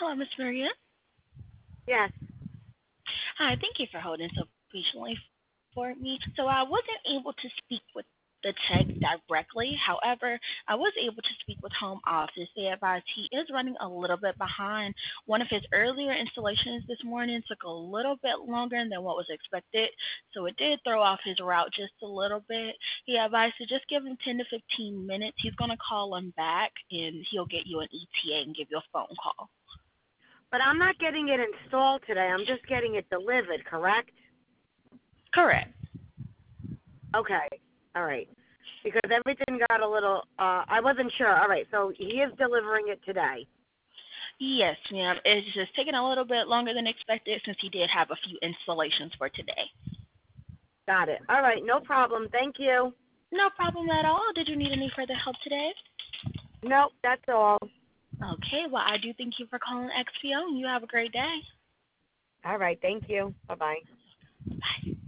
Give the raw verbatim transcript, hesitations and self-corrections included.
Hello, Miss Maria. Yes. Hi, thank you for holding so patiently for me. So I wasn't able to speak with the tech directly. However, I was able to speak with home office. They advised he is running a little bit behind. One of his earlier installations this morning took a little bit longer than what was expected, so it did throw off his route just a little bit. He advised to just give him ten to fifteen minutes. He's going to call him back, and he'll get you an E T A and give you a phone call. But I'm not getting it installed today. I'm just getting it delivered, correct? Correct. Okay. All right. Because everything got a little, uh, I wasn't sure. All right. So he is delivering it today. Yes, ma'am. It's just taking a little bit longer than expected since he did have a few installations for today. Got it. All right. No problem. Thank you. No problem at all. Did you need any further help today? Nope. That's all. Okay, well, I do thank you for calling X P O, and you have a great day. All right. Thank you. Bye-bye. Bye.